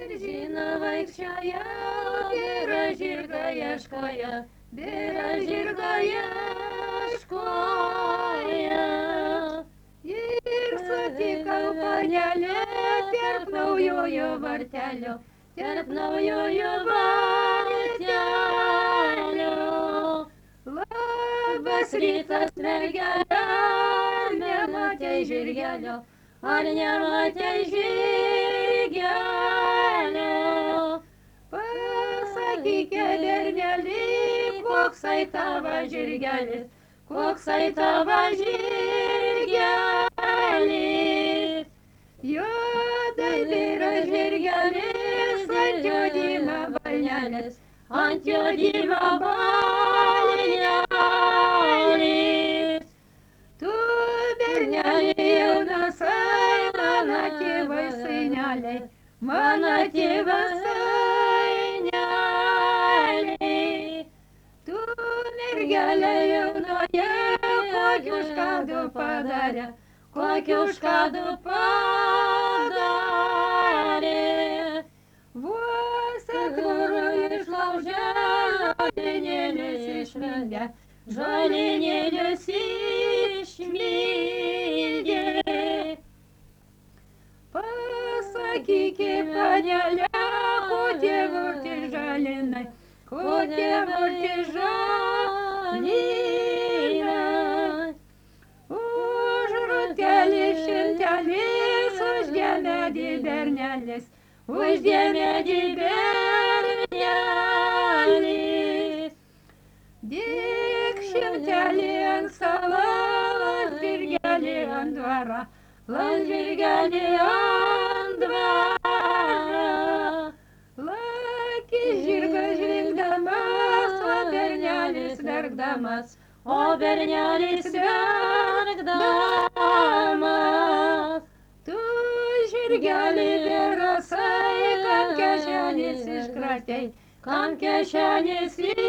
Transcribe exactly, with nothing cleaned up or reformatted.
Beržina vaikščioja, vyra žirga ieškoja, vyra žirga ieškoja. Ir sutikau panelę tarp naujojo vartelio, tarp naujojo vartelio. Labas rytas, mergelė, nematei žirgelio, ar nematei žirgelio? Pasakykė bernelį, koksai tavo žirgelis, koksai tavo žirgelis. Juodai vyra žirgelis, ant jo dyma balnelis, ant jo dyma balnelis. Tu bernelį jaunasai, mano tėvai seneliai, mano tėvas seneliai. Tu mergelė jaunoje, kokių škadų padarė, kokių škadų padarė. Vos atvirų išlaužė, žolinėlius išmindė, žolinėlius išmindė. Pasakykė panelė, kokie vurti žalinai, kokie vurti žalinai. Už rutelį šimtelis, už dėmedį bernelis, už dėmedį bernelis. Dėk šimtelį ant stalo, žirgelį ant dvaro, žirgelį ant dvaro. Laki žirgas žvingdamas, o bernelis verkdamas, o bernelis verkdamas. Tu žirgelį verasai, kam kišenės iškratei, kam kišenės iškratei.